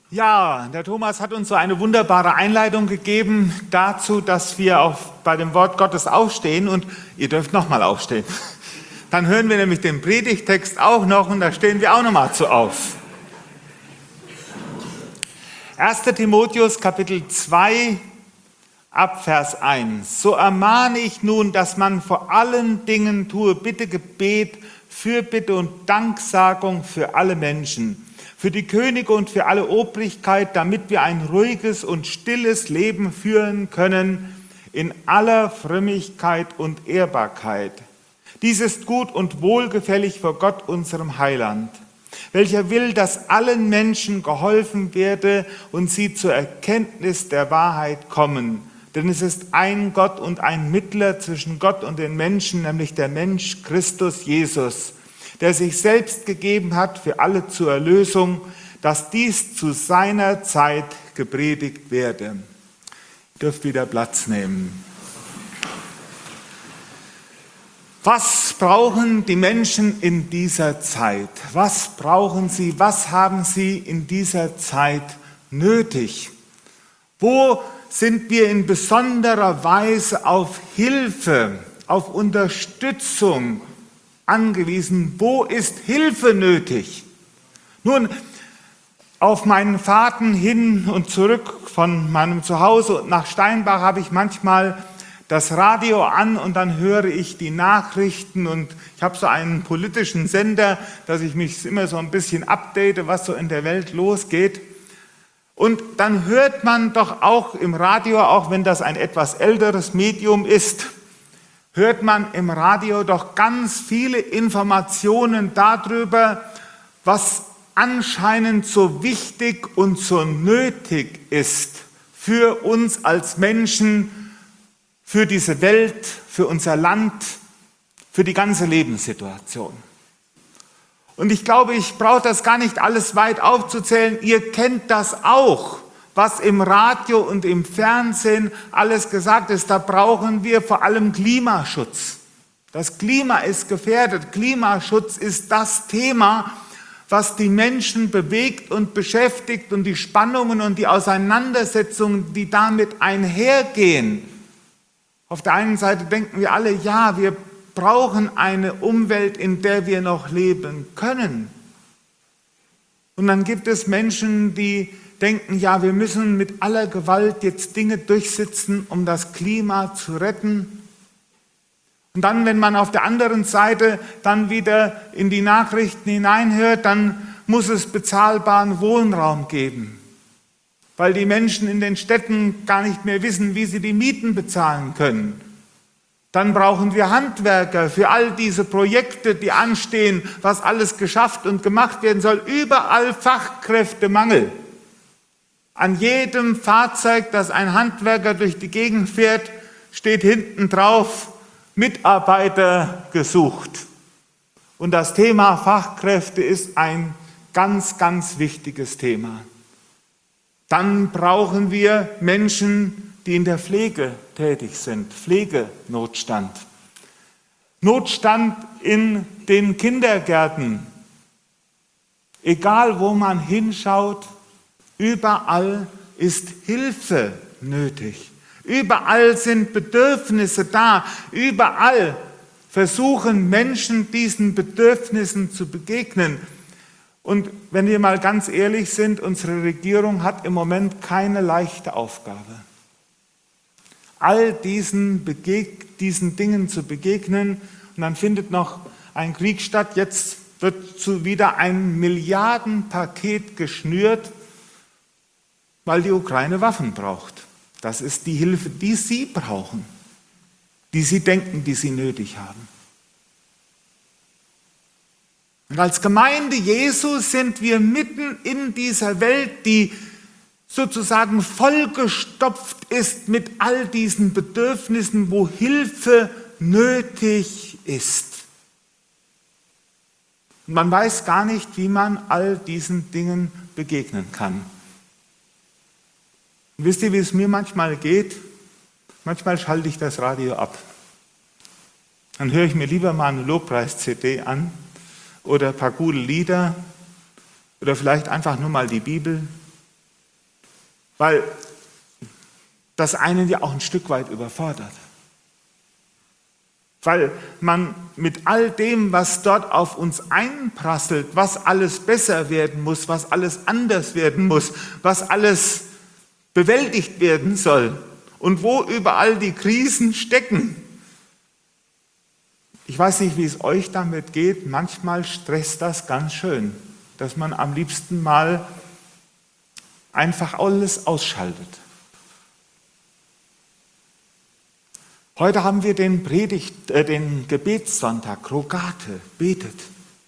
Ja, der Thomas hat uns so eine wunderbare Einleitung gegeben dazu, dass wir bei dem Wort Gottes aufstehen, und ihr dürft nochmal aufstehen. Dann hören wir nämlich den Predigtext auch noch und da stehen wir auch nochmal zu auf. 1. Timotheus Kapitel 2 ab Vers 1. So ermahne ich nun, dass man vor allen Dingen tue Bitte, Gebet, Fürbitte und Danksagung für alle Menschen, für die Könige und für alle Obrigkeit, damit wir ein ruhiges und stilles Leben führen können in aller Frömmigkeit und Ehrbarkeit. Dies ist gut und wohlgefällig vor Gott, unserem Heiland, welcher will, dass allen Menschen geholfen werde und sie zur Erkenntnis der Wahrheit kommen. Denn es ist ein Gott und ein Mittler zwischen Gott und den Menschen, nämlich der Mensch Christus Jesus, der sich selbst gegeben hat für alle zur Erlösung, dass dies zu seiner Zeit gepredigt werde. Ihr dürft wieder Platz nehmen. Was brauchen die Menschen in dieser Zeit? Was brauchen sie? Was haben sie in dieser Zeit nötig? Wo sind wir in besonderer Weise auf Hilfe, auf Unterstützung angewiesen? Wo ist Hilfe nötig? Nun, auf meinen Fahrten hin und zurück von meinem Zuhause nach Steinbach habe ich manchmal das Radio an und dann höre ich die Nachrichten, und ich habe so einen politischen Sender, dass ich mich immer so ein bisschen update, was so in der Welt losgeht. Und dann hört man doch auch im Radio, auch wenn das ein etwas älteres Medium ist, hört man im Radio doch ganz viele Informationen darüber, was anscheinend so wichtig und so nötig ist für uns als Menschen, für diese Welt, für unser Land, für die ganze Lebenssituation. Und ich glaube, ich brauche das gar nicht alles weit aufzuzählen. Ihr kennt das auch, was im Radio und im Fernsehen alles gesagt ist. Da brauchen wir vor allem Klimaschutz. Das Klima ist gefährdet. Klimaschutz ist das Thema, was die Menschen bewegt und beschäftigt, und die Spannungen und die Auseinandersetzungen, die damit einhergehen. Auf der einen Seite denken wir alle, ja, wir brauchen eine Umwelt, in der wir noch leben können. Und dann gibt es Menschen, die denken, ja, wir müssen mit aller Gewalt jetzt Dinge durchsetzen, um das Klima zu retten. Und dann, wenn man auf der anderen Seite dann wieder in die Nachrichten hineinhört, dann muss es bezahlbaren Wohnraum geben, weil die Menschen in den Städten gar nicht mehr wissen, wie sie die Mieten bezahlen können. Dann brauchen wir Handwerker für all diese Projekte, die anstehen, was alles geschafft und gemacht werden soll. Überall Fachkräftemangel. An jedem Fahrzeug, das ein Handwerker durch die Gegend fährt, steht hinten drauf: Mitarbeiter gesucht. Und das Thema Fachkräfte ist ein ganz, ganz wichtiges Thema. Dann brauchen wir Menschen, die in der Pflege tätig sind. Pflegenotstand. Notstand in den Kindergärten. Egal, wo man hinschaut, überall ist Hilfe nötig. Überall sind Bedürfnisse da. Überall versuchen Menschen, diesen Bedürfnissen zu begegnen. Und wenn wir mal ganz ehrlich sind, unsere Regierung hat im Moment keine leichte Aufgabe. All diesen Dingen zu begegnen, und dann findet noch ein Krieg statt. Jetzt wird wieder ein Milliardenpaket geschnürt, weil die Ukraine Waffen braucht. Das ist die Hilfe, die sie brauchen, die sie denken, die sie nötig haben. Und als Gemeinde Jesu sind wir mitten in dieser Welt, die sozusagen vollgestopft ist mit all diesen Bedürfnissen, wo Hilfe nötig ist. Und man weiß gar nicht, wie man all diesen Dingen begegnen kann. Und wisst ihr, wie es mir manchmal geht? Manchmal schalte ich das Radio ab. Dann höre ich mir lieber mal eine Lobpreis-CD an oder ein paar gute Lieder oder vielleicht einfach nur mal die Bibel. weil das einen ja auch ein Stück weit überfordert. Weil man mit all dem, was dort auf uns einprasselt, was alles besser werden muss, was alles anders werden muss, was alles bewältigt werden soll und wo überall die Krisen stecken. Ich weiß nicht, wie es euch damit geht, manchmal stresst das ganz schön, dass man am liebsten mal einfach alles ausschaltet. Heute haben wir den Gebetssonntag, Rogate, betet.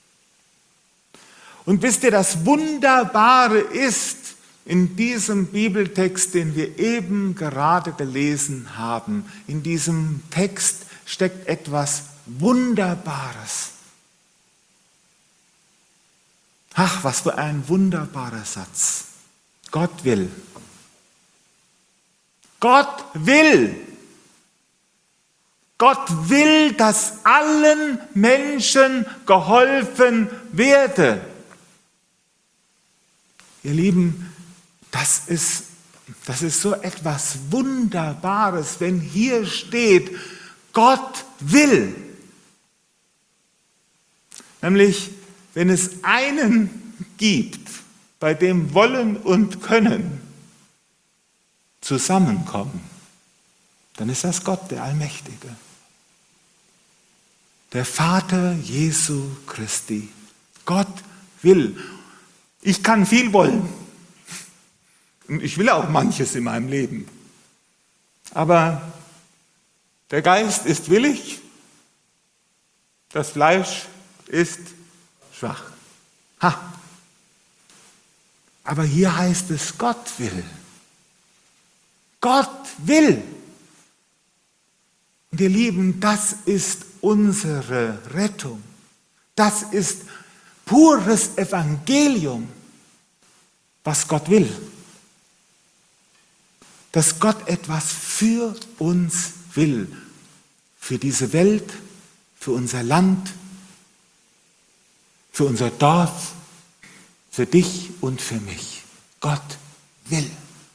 Und wisst ihr, das Wunderbare ist, in diesem Bibeltext, den wir eben gerade gelesen haben, in diesem Text steckt etwas Wunderbares. Ach, was für ein wunderbarer Satz. Gott will. Gott will. Gott will, dass allen Menschen geholfen werde. Ihr Lieben, das ist so etwas Wunderbares, wenn hier steht, Gott will. Nämlich, wenn es einen gibt, bei dem Wollen und Können zusammenkommen, dann ist das Gott, der Allmächtige. Der Vater Jesu Christi. Gott will. Ich kann viel wollen. Und ich will auch manches in meinem Leben. Aber der Geist ist willig, das Fleisch ist schwach. Ha! Aber hier heißt es, Gott will. Gott will. Und ihr Lieben, das ist unsere Rettung. Das ist pures Evangelium, was Gott will. Dass Gott etwas für uns will. Für diese Welt, für unser Land, für unser Dorf, für dich und für mich. Gott will.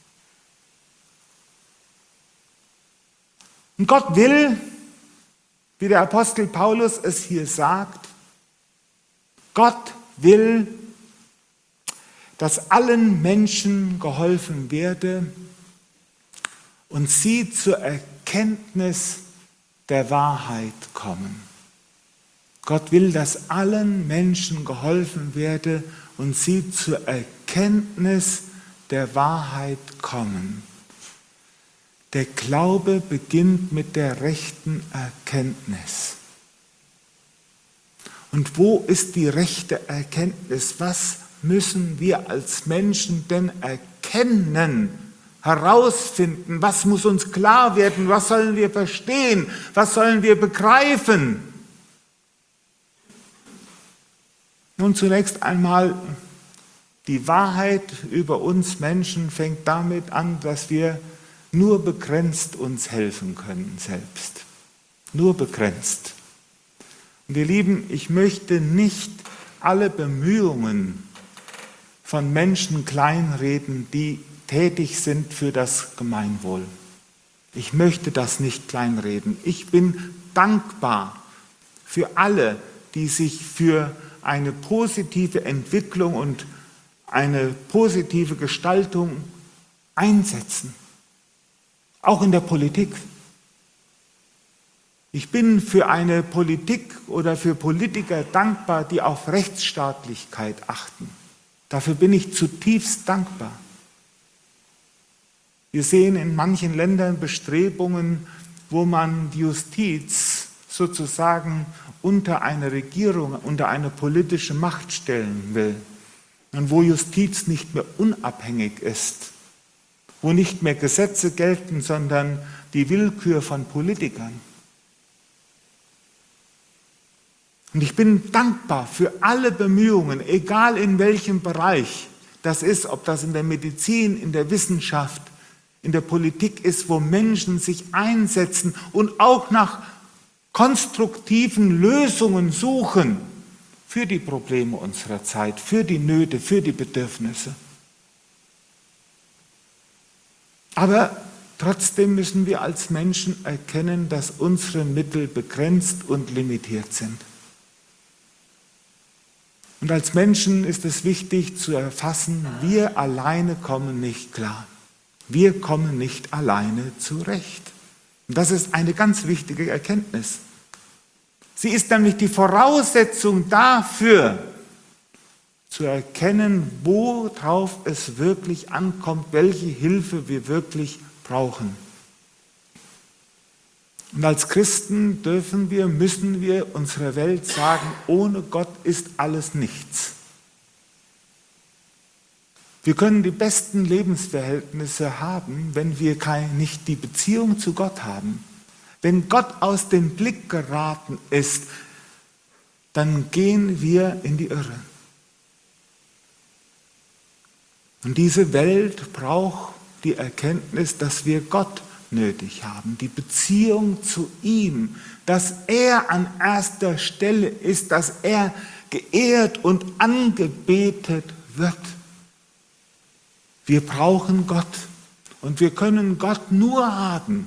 Und Gott will, wie der Apostel Paulus es hier sagt, Gott will, dass allen Menschen geholfen werde und sie zur Erkenntnis der Wahrheit kommen. Gott will, dass allen Menschen geholfen werde und sie zur Erkenntnis der Wahrheit kommen. Der Glaube beginnt mit der rechten Erkenntnis. Und wo ist die rechte Erkenntnis? Was müssen wir als Menschen denn erkennen, herausfinden? Was muss uns klar werden? Was sollen wir verstehen? Was sollen wir begreifen? Nun, zunächst einmal, die Wahrheit über uns Menschen fängt damit an, dass wir nur begrenzt uns helfen können selbst. Nur begrenzt. Und ihr Lieben, ich möchte nicht alle Bemühungen von Menschen kleinreden, die tätig sind für das Gemeinwohl. Ich möchte das nicht kleinreden. Ich bin dankbar für alle, die sich für eine positive Entwicklung und eine positive Gestaltung einsetzen. Auch in der Politik. Ich bin für eine Politik oder für Politiker dankbar, die auf Rechtsstaatlichkeit achten. Dafür bin ich zutiefst dankbar. Wir sehen in manchen Ländern Bestrebungen, wo man die Justiz sozusagen unter eine Regierung, unter eine politische Macht stellen will. Und wo Justiz nicht mehr unabhängig ist, wo nicht mehr Gesetze gelten, sondern die Willkür von Politikern. Und ich bin dankbar für alle Bemühungen, egal in welchem Bereich das ist, ob das in der Medizin, in der Wissenschaft, in der Politik ist, wo Menschen sich einsetzen und auch nach konstruktiven Lösungen suchen für die Probleme unserer Zeit, für die Nöte, für die Bedürfnisse. Aber trotzdem müssen wir als Menschen erkennen, dass unsere Mittel begrenzt und limitiert sind. Und als Menschen ist es wichtig zu erfassen, wir alleine kommen nicht klar. Wir kommen nicht alleine zurecht. Und das ist eine ganz wichtige Erkenntnis. Sie ist nämlich die Voraussetzung dafür, zu erkennen, worauf es wirklich ankommt, welche Hilfe wir wirklich brauchen. Und als Christen müssen wir unserer Welt sagen, ohne Gott ist alles nichts. Wir können die besten Lebensverhältnisse haben, wenn wir nicht die Beziehung zu Gott haben. Wenn Gott aus dem Blick geraten ist, dann gehen wir in die Irre. Und diese Welt braucht die Erkenntnis, dass wir Gott nötig haben, die Beziehung zu ihm, dass er an erster Stelle ist, dass er geehrt und angebetet wird. Wir brauchen Gott und wir können Gott nur haben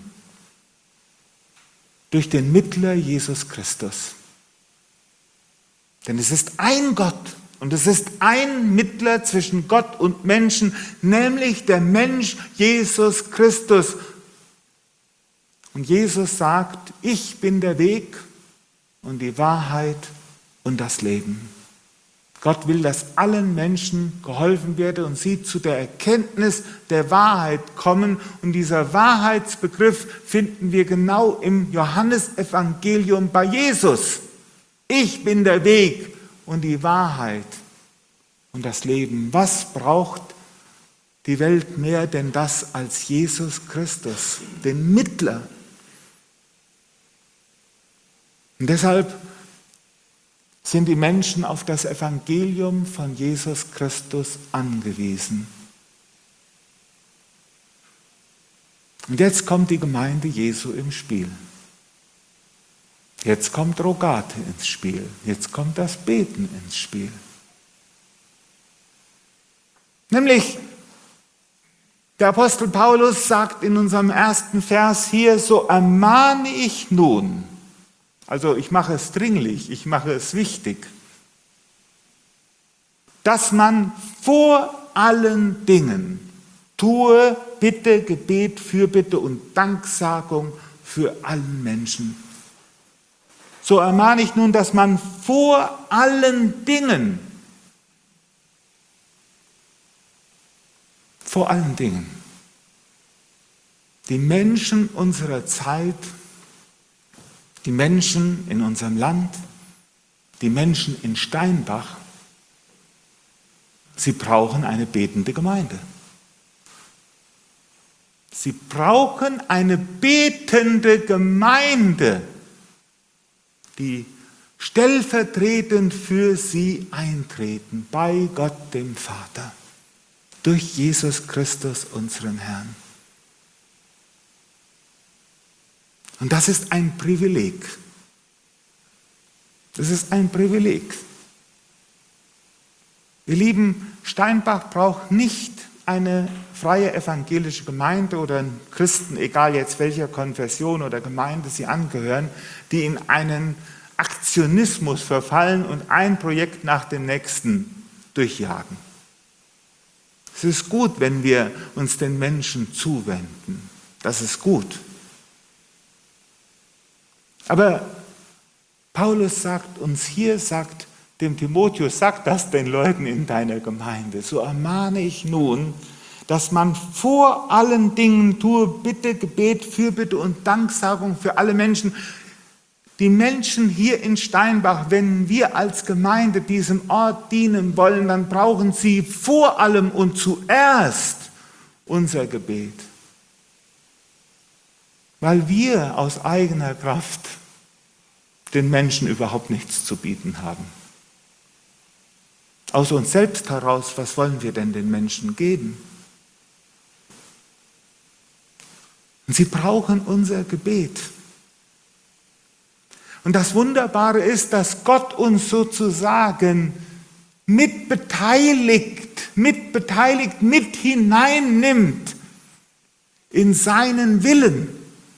durch den Mittler Jesus Christus. Denn es ist ein Gott und es ist ein Mittler zwischen Gott und Menschen, nämlich der Mensch Jesus Christus. Und Jesus sagt, ich bin der Weg und die Wahrheit und das Leben. Gott will, dass allen Menschen geholfen werde und sie zu der Erkenntnis der Wahrheit kommen. Und dieser Wahrheitsbegriff finden wir genau im Johannesevangelium bei Jesus. Ich bin der Weg und die Wahrheit und das Leben. Was braucht die Welt mehr denn das als Jesus Christus, den Mittler? Und deshalb sind die Menschen auf das Evangelium von Jesus Christus angewiesen. Und jetzt kommt die Gemeinde Jesu im Spiel. Jetzt kommt Rogate ins Spiel. Jetzt kommt das Beten ins Spiel. Nämlich, der Apostel Paulus sagt in unserem ersten Vers hier, so ermahne ich nun, also ich mache es dringlich, ich mache es wichtig, dass man vor allen Dingen tue Bitte, Gebet, Fürbitte und Danksagung für allen Menschen. So ermahne ich nun, dass man vor allen Dingen, die Menschen unserer Zeit, die Menschen in unserem Land, die Menschen in Steinbach, sie brauchen eine betende Gemeinde. Sie brauchen eine betende Gemeinde, die stellvertretend für sie eintreten bei Gott dem Vater, durch Jesus Christus, unseren Herrn. Und das ist ein Privileg. Das ist ein Privileg. Ihr Lieben, Steinbach braucht nicht eine freie evangelische Gemeinde oder einen Christen, egal jetzt welcher Konfession oder Gemeinde sie angehören, die in einen Aktionismus verfallen und ein Projekt nach dem nächsten durchjagen. Es ist gut, wenn wir uns den Menschen zuwenden. Das ist gut. Aber Paulus sagt uns hier, sagt dem Timotheus, sag das den Leuten in deiner Gemeinde. So ermahne ich nun, dass man vor allen Dingen tue Bitte, Gebet, Fürbitte und Danksagung für alle Menschen. Die Menschen hier in Steinbach, wenn wir als Gemeinde diesem Ort dienen wollen, dann brauchen sie vor allem und zuerst unser Gebet. Weil wir aus eigener Kraft den Menschen überhaupt nichts zu bieten haben. Aus uns selbst heraus, was wollen wir denn den Menschen geben? Und sie brauchen unser Gebet. Und das Wunderbare ist, dass Gott uns sozusagen mitbeteiligt, mit hineinnimmt in seinen Willen.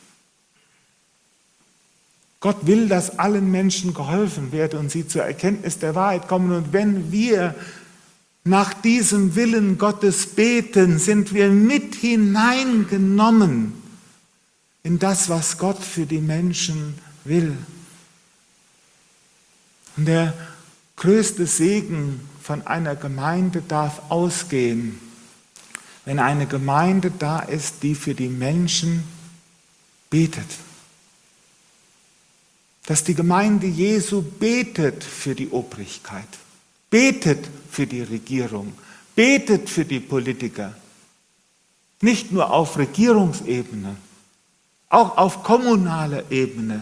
Gott will, dass allen Menschen geholfen wird und sie zur Erkenntnis der Wahrheit kommen. Und wenn wir nach diesem Willen Gottes beten, sind wir mit hineingenommen in das, was Gott für die Menschen will. Und der größte Segen von einer Gemeinde darf ausgehen, wenn eine Gemeinde da ist, die für die Menschen betet. Dass die Gemeinde Jesu betet für die Obrigkeit, betet für die Regierung, betet für die Politiker. Nicht nur auf Regierungsebene, auch auf kommunaler Ebene.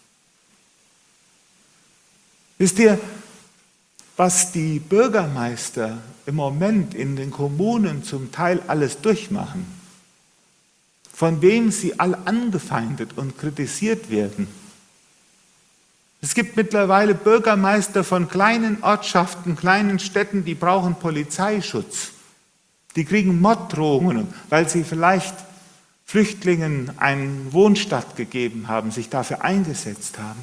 Wisst ihr, was die Bürgermeister im Moment in den Kommunen zum Teil alles durchmachen, von wem sie alle angefeindet und kritisiert werden? Es gibt mittlerweile Bürgermeister von kleinen Ortschaften, kleinen Städten, die brauchen Polizeischutz. Die kriegen Morddrohungen, weil sie vielleicht Flüchtlingen eine Wohnstatt gegeben haben, sich dafür eingesetzt haben.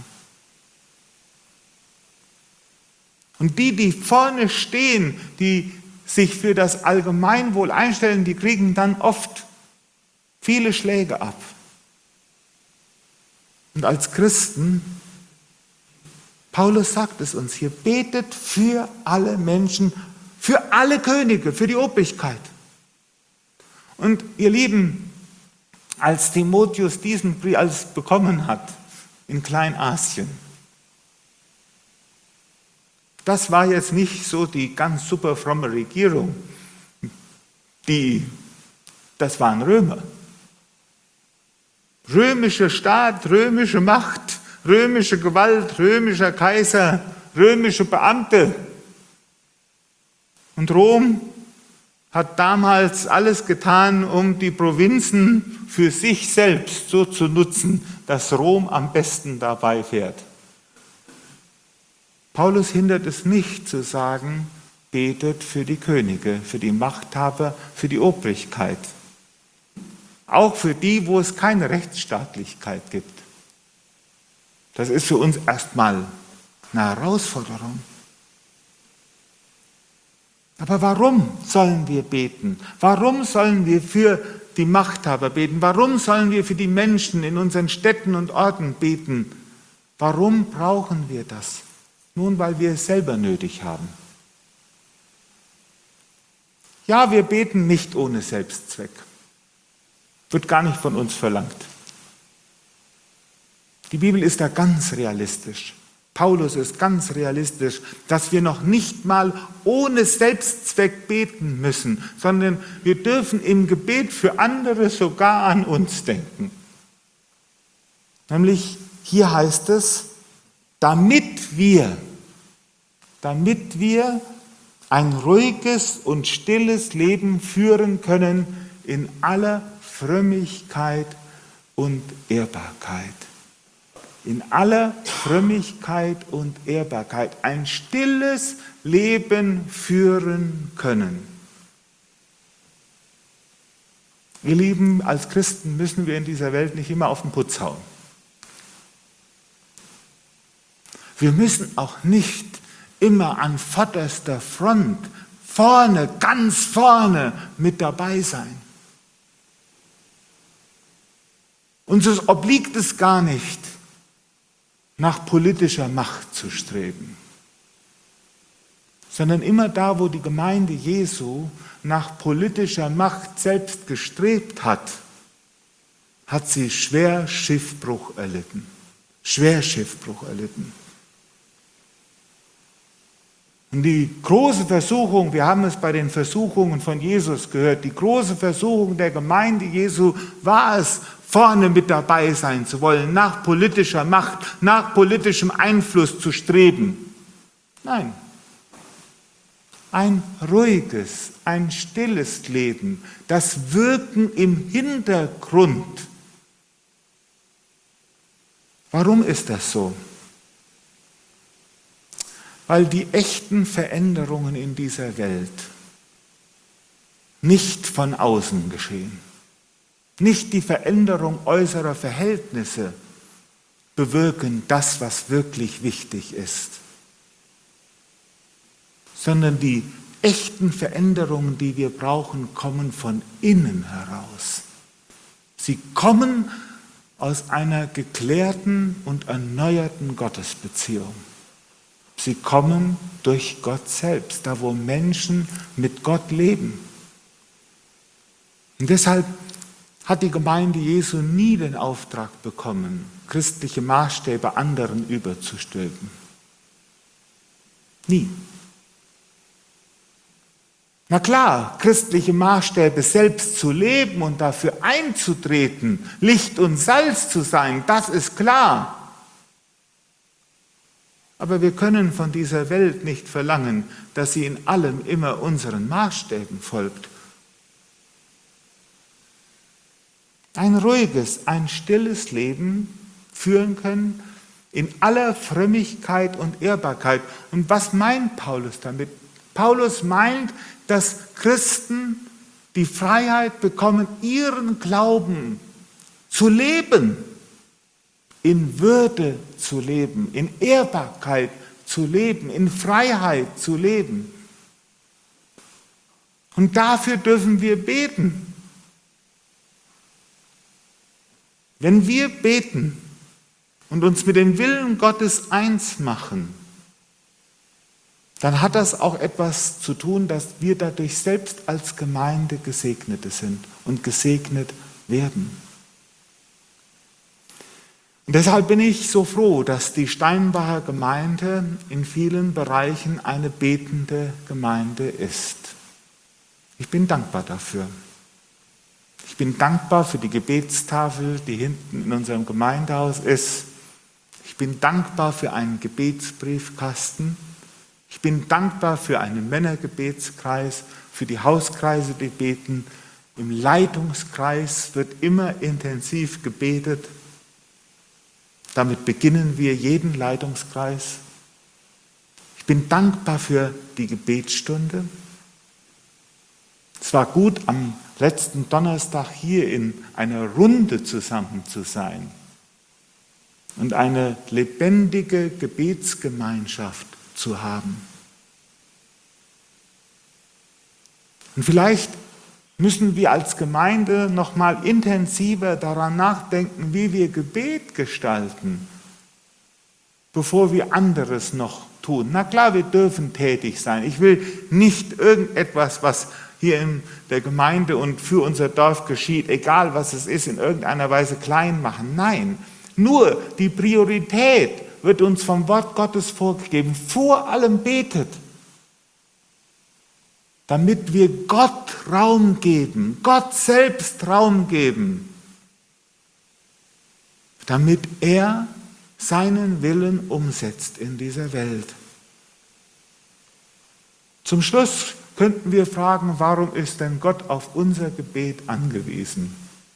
Und die vorne stehen, die sich für das Allgemeinwohl einstellen, die kriegen dann oft viele Schläge ab. Und als Christen, Paulus sagt es uns hier, betet für alle Menschen, für alle Könige, für die Obrigkeit. Und ihr Lieben, als Timotheus diesen Brief bekommen hat in Kleinasien, das war jetzt nicht so die ganz super fromme Regierung, das waren Römer. Römischer Staat, römische Macht, römische Gewalt, römischer Kaiser, römische Beamte. Und Rom hat damals alles getan, um die Provinzen für sich selbst so zu nutzen, dass Rom am besten dabei fährt. Paulus hindert es nicht zu sagen, betet für die Könige, für die Machthaber, für die Obrigkeit. Auch für die, wo es keine Rechtsstaatlichkeit gibt. Das ist für uns erstmal eine Herausforderung. Aber warum sollen wir beten? Warum sollen wir für die Machthaber beten? Warum sollen wir für die Menschen in unseren Städten und Orten beten? Warum brauchen wir das? Nun, weil wir es selber nötig haben. Ja, wir beten nicht ohne Selbstzweck. Wird gar nicht von uns verlangt. Die Bibel ist da ganz realistisch. Paulus ist ganz realistisch, dass wir noch nicht mal ohne Selbstzweck beten müssen, sondern wir dürfen im Gebet für andere sogar an uns denken. Nämlich, hier heißt es, damit wir ein ruhiges und stilles Leben führen können in aller Frömmigkeit und Ehrbarkeit. In aller Frömmigkeit und Ehrbarkeit ein stilles Leben führen können. Ihr Lieben, als Christen müssen wir in dieser Welt nicht immer auf den Putz hauen. Wir müssen auch nicht immer an vorderster Front, vorne, ganz vorne mit dabei sein. Uns obliegt es gar nicht, nach politischer Macht zu streben, sondern immer da, wo die Gemeinde Jesu nach politischer Macht selbst gestrebt hat, hat sie schwer Schiffbruch erlitten. Schwer Schiffbruch erlitten. Und die große Versuchung, wir haben es bei den Versuchungen von Jesus gehört, die große Versuchung der Gemeinde Jesu war es, vorne mit dabei sein zu wollen, nach politischer Macht, nach politischem Einfluss zu streben. Nein, ein ruhiges, ein stilles Leben, das Wirken im Hintergrund. Warum ist das so? Weil die echten Veränderungen in dieser Welt nicht von außen geschehen. nicht die Veränderung äußerer Verhältnisse bewirken das, was wirklich wichtig ist, sondern die echten Veränderungen, die wir brauchen, kommen von innen heraus. Sie kommen aus einer geklärten und erneuerten Gottesbeziehung. Sie kommen durch Gott selbst, da wo Menschen mit Gott leben. Und deshalb hat die Gemeinde Jesu nie den Auftrag bekommen, christliche Maßstäbe anderen überzustülpen. Nie. Na klar, christliche Maßstäbe selbst zu leben und dafür einzutreten, Licht und Salz zu sein, das ist klar. Aber wir können von dieser Welt nicht verlangen, dass sie in allem immer unseren Maßstäben folgt. Ein ruhiges, ein stilles Leben führen können in aller Frömmigkeit und Ehrbarkeit. Und was meint Paulus damit? Paulus meint, dass Christen die Freiheit bekommen, ihren Glauben zu leben, in Würde zu leben, in Ehrbarkeit zu leben, in Freiheit zu leben. Und dafür dürfen wir beten. Wenn wir beten und uns mit dem Willen Gottes eins machen, dann hat das auch etwas zu tun, dass wir dadurch selbst als Gemeinde Gesegnete sind und gesegnet werden. Und deshalb bin ich so froh, dass die Steinbacher Gemeinde in vielen Bereichen eine betende Gemeinde ist. Ich bin dankbar dafür. Ich bin dankbar für die Gebetstafel, die hinten in unserem Gemeindehaus ist. Ich bin dankbar für einen Gebetsbriefkasten. Ich bin dankbar für einen Männergebetskreis, für die Hauskreise, die beten. Im Leitungskreis wird immer intensiv gebetet. Damit beginnen wir jeden Leitungskreis. Ich bin dankbar für die Gebetsstunde. Es war gut, am letzten Donnerstag hier in einer Runde zusammen zu sein und eine lebendige Gebetsgemeinschaft zu haben. Und vielleicht müssen wir als Gemeinde noch mal intensiver daran nachdenken, wie wir Gebet gestalten, bevor wir anderes noch tun. Na klar, wir dürfen tätig sein. Ich will nicht irgendetwas, was hier in der Gemeinde und für unser Dorf geschieht, egal was es ist, in irgendeiner Weise klein machen. Nein, nur die Priorität wird uns vom Wort Gottes vorgegeben. Vor allem betet, damit wir Gott Raum geben, Gott selbst Raum geben, damit er seinen Willen umsetzt in dieser Welt. Zum Schluss könnten wir fragen, warum ist denn Gott auf unser Gebet angewiesen?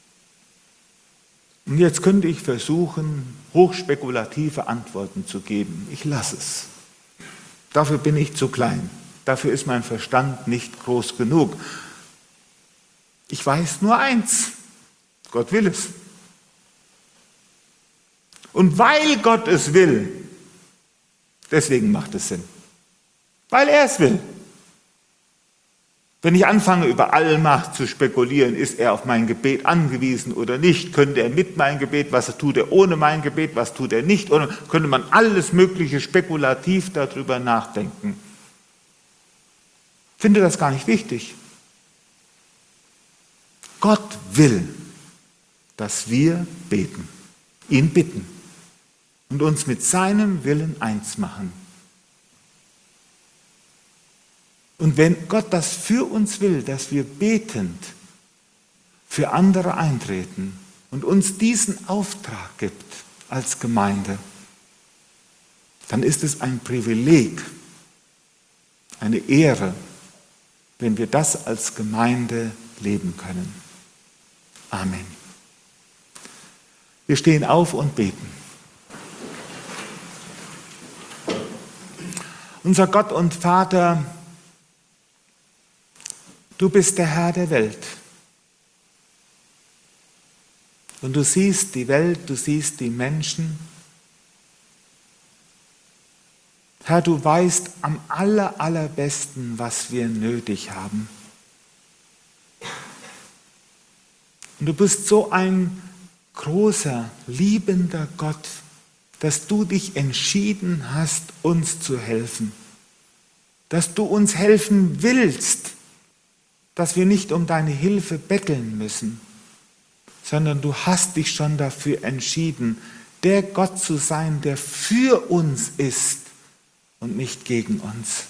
Und jetzt könnte ich versuchen, hochspekulative Antworten zu geben. Ich lasse es. Dafür bin ich zu klein. Dafür ist mein Verstand nicht groß genug. Ich weiß nur eins: Gott will es. Und weil Gott es will, deswegen macht es Sinn. Weil er es will. Wenn ich anfange, über Allmacht zu spekulieren, ist er auf mein Gebet angewiesen oder nicht, könnte er mit meinem Gebet, was tut er ohne mein Gebet, was tut er nicht, oder könnte man alles Mögliche spekulativ darüber nachdenken. Ich finde das gar nicht wichtig. Gott will, dass wir beten, ihn bitten und uns mit seinem Willen eins machen. Und wenn Gott das für uns will, dass wir betend für andere eintreten und uns diesen Auftrag gibt als Gemeinde, dann ist es ein Privileg, eine Ehre, wenn wir das als Gemeinde leben können. Amen. Wir stehen auf und beten. Unser Gott und Vater, du bist der Herr der Welt. Und du siehst die Welt, du siehst die Menschen. Herr, du weißt am allerbesten, was wir nötig haben. Und du bist so ein großer, liebender Gott, dass du dich entschieden hast, uns zu helfen. Dass du uns helfen willst, dass wir nicht um deine Hilfe betteln müssen, sondern du hast dich schon dafür entschieden, der Gott zu sein, der für uns ist und nicht gegen uns.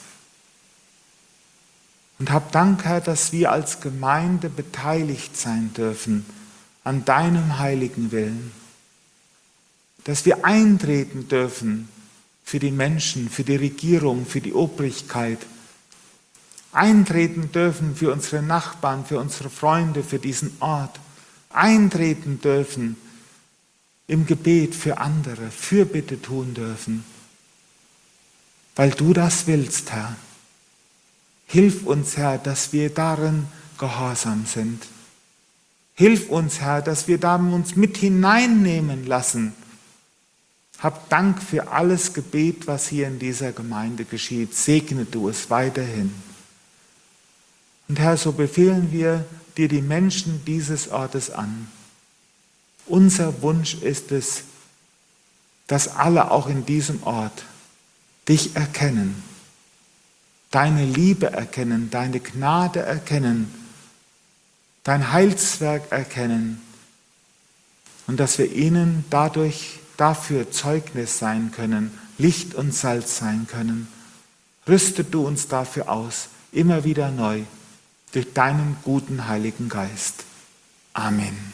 Und hab Dank, Herr, dass wir als Gemeinde beteiligt sein dürfen an deinem heiligen Willen. Dass wir eintreten dürfen für die Menschen, für die Regierung, für die Obrigkeit. Eintreten dürfen für unsere Nachbarn, für unsere Freunde, für diesen Ort. Eintreten dürfen im Gebet für andere, Fürbitte tun dürfen. Weil du das willst, Herr. Hilf uns, Herr, dass wir darin gehorsam sind. Hilf uns, Herr, dass wir da uns mit hineinnehmen lassen. Hab Dank für alles Gebet, was hier in dieser Gemeinde geschieht. Segne du es weiterhin. Und Herr, so befehlen wir dir die Menschen dieses Ortes an. Unser Wunsch ist es, dass alle auch in diesem Ort dich erkennen, deine Liebe erkennen, deine Gnade erkennen, dein Heilswerk erkennen und dass wir ihnen dafür Zeugnis sein können, Licht und Salz sein können. Rüste du uns dafür aus, immer wieder neu, durch deinen guten Heiligen Geist. Amen.